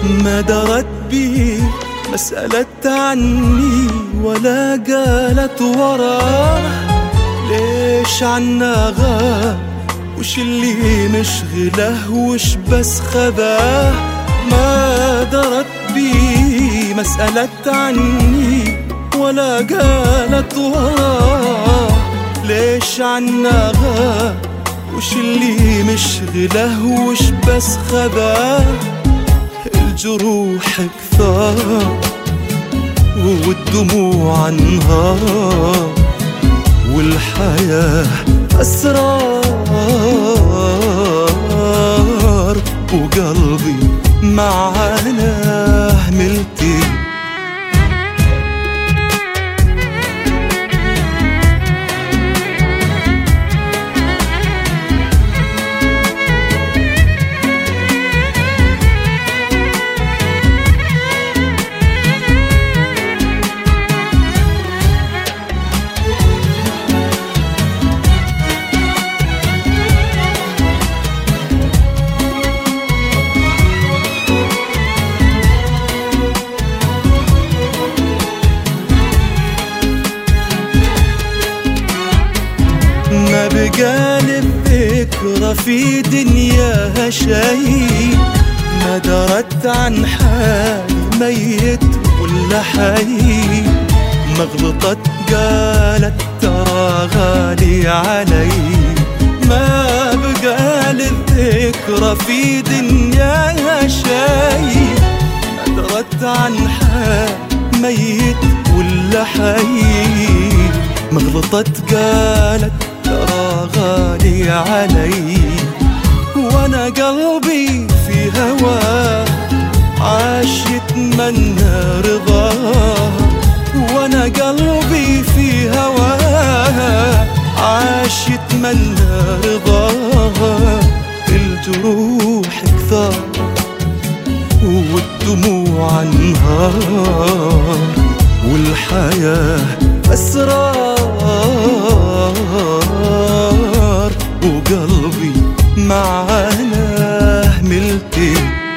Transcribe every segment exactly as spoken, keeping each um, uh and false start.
ما درت بي ما سألت عني ولا قالت وراه ليش عنا غاب، وش اللي مشغله وش بس خذاه. ما درت بي ما سألت عني ولا قالت وراه ليش عنا غاب، وش اللي مشغله وش بس خذاه. الجروح كثار والدموع انهار، والحياة أسرار، وقلبي معانا هملتي. ما بقالي الذكرى في دنياها شيء، ما درت عن حالي ميت ولا حي. ما غلطت قالت ترى غالي علي. ما بقالي الذكرى في دنياها شيء، ما درت عن حالي ميت ولا حي. ما غلطت قالت ترى غالي علي. وانا قلبي في هواه عاش يتمنى رضاه، وانا قلبي في هواه عاش يتمنى رضاه. الجروح كثار والدموع انهار، والحياة أسرار، وقلبي معانا هملتي.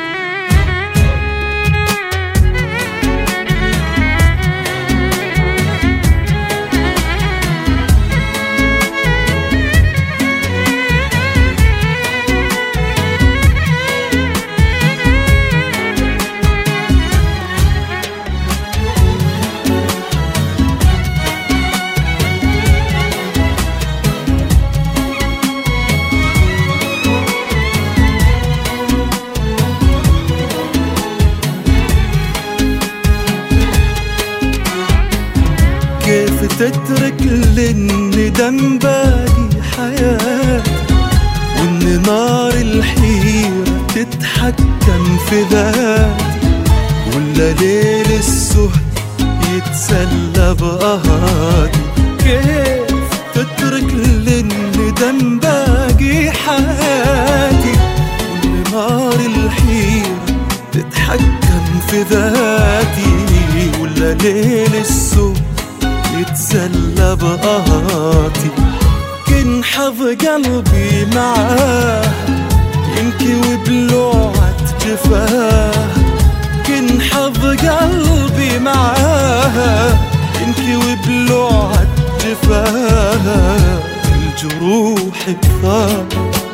كيف تترك للندم باقي حياتي، وان نار الحيرة تتحكم في ذاتي، ولا ليل السهد يتسلى بقهاتي. كيف تترك للندم باقي حياتي، وان نار الحيرة تتحكم في ذاتي، ولا ليل السهد يتسلى بقهاتي. كن حظ قلبي معاه ينكوي بلوعة جفاه. كن حظ قلبي معاه ينكوي بلوعة جفاه. الجروح كثار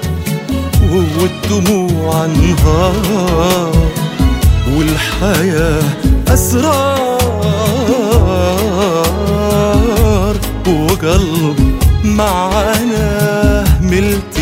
والدموع انهار، والحياة أسرار، وقلبي معانا هملتي.